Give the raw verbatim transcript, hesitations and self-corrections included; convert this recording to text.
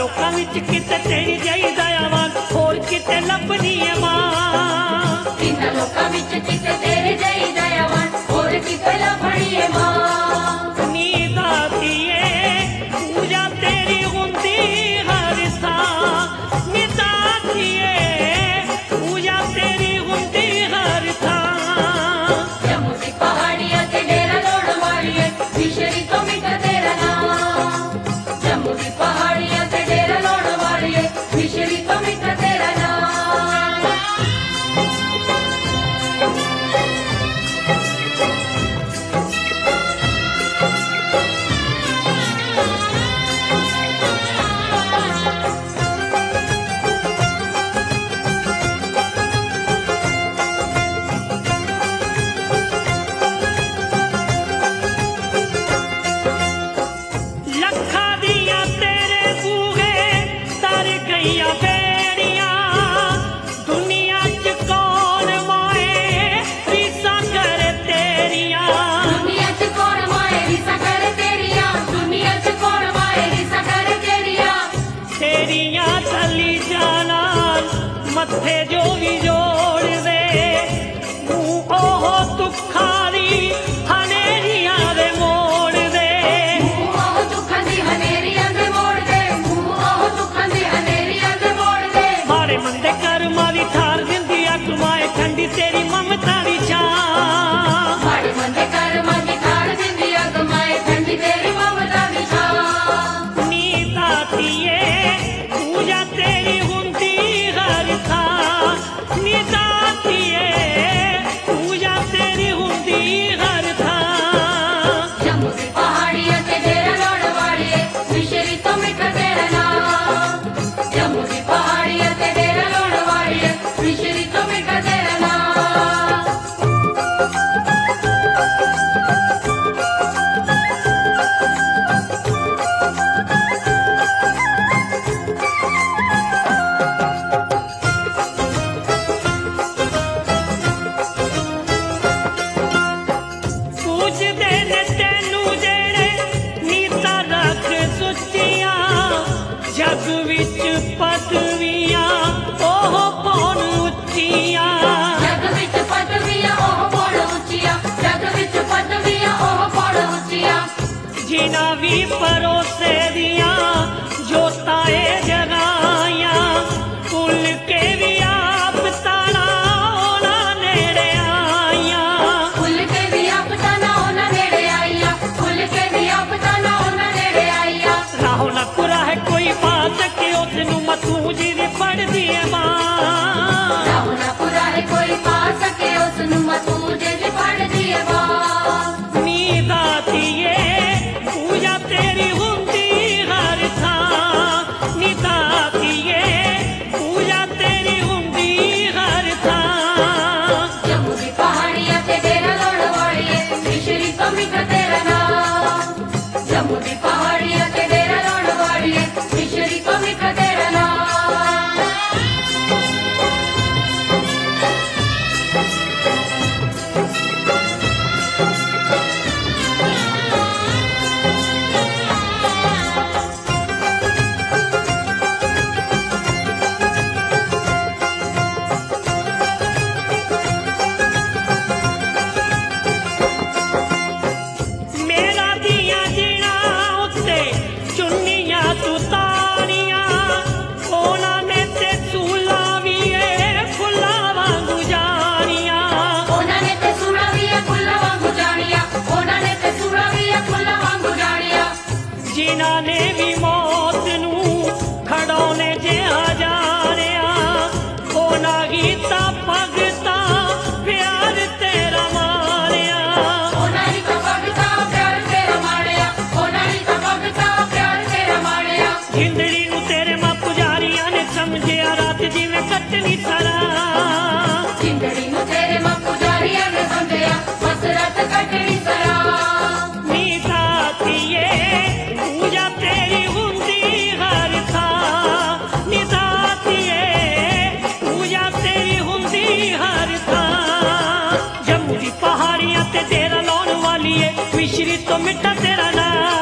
लोकां विच किते तेरी जई दयावान होर किते लभदी है मां। इन्हां लोकां विच किते तेरी जई दयावान होर किते लभदी है मां। मथे जो भी जोड़ दे मुँह ओहो दुखारी हनेरिया दे मोड़ दे। मुँह ओहो दुखां दी हनेरिया दे मोड़ दे। मुँह ओहो दुखां दी हनेरिया दे मोड़ दे। मारे मंदे कर्मां दी ठार दिंदी अग माए ठंडी तेरी ममता दी छां। मारे मंदे कर्मां दी ठार दिंदी अग माए ठंडी तेरी ममता दी छां। नी दातिए पूजा तेरी हुंदी हर थां। नी दातिए पूजा तेरी हुंदी हर थां। जम्मू दी पहाड़ियां ते डेरा लाउण वालिए मिश्री तो मिठा तेरा नाम। जम्मू दी पहाड़ियां ते डेरा लाउण वालिए मिश्री तो मिठा तेरा नाम। पूजदे ने तैनू जेड़े नीता रख सुच्चियां। जग विच पदवियां ओह पौन उच्चियां। जग विच पदवियां ओह पौन उच्चियां। जग विच पदवियां ओह पौन उच्चियां। जिना भी परोसे दियां जोतां ए जगाइयां। कुल के भी आप ताना ओना नेड़े आइयां। खुल के भी आप ताना ओना नेड़े आइया। खुल के भी आप ताना ओना नेड़े आइया। राहो ना कुरा है कोई बात के उसनू मतू जी दी पढ़दी है मां। राहो ना पूरा है कोई पा सके उसनू मतू जे जे पढ़ दिए मां। नी दातिए पूजा तेरी हुंदी हर थां। नी दातिए पूजा तेरी हुंदी हर थां। जम्मू दी पहाड़ियां ते डेरा लाउण वालिए मिश्री तो मिठा तेरा नाम। जम्मू दी पहाड़ियां ते डेरा लाउण वालिए मिश्री तो मिठा तेरा नाम। मेरा दिया जीना उत्ते चुन्नियां तू तारियां। ओना ने ते सूला भी ए फुल्ला वांगू जानियां। ओना ने ते सूड़ा भी है फुल्ला वांगू जानिया। ओना ने ते सूड़ा भी है फुल्ला वांगू जानिया। जिना ने भी मौत नू खड़ौने जे हजारिया। ओना गीता भगता प्यार तेरा मारिया। ओना ही तो भगता प्यार तेरा माड़िया। ओना ही तो भगता प्यार तेरा माड़िया। जिंदड़ी नू तेरे मां पुजारिया ने समझिया रात जिवें कटनी सरा। जिंदड़ी नू तेरे मां पुजारिया ने समझिया बस रात कटनी सरा। नी दातिए पूजा तेरी हुंदी हर थां। नी दातिए पूजा तेरी हुंदी हर थां। जम्मू दी पहाड़ियां ते डेरा लाउण वालिए मिश्री तो मिठा तेरा नाम।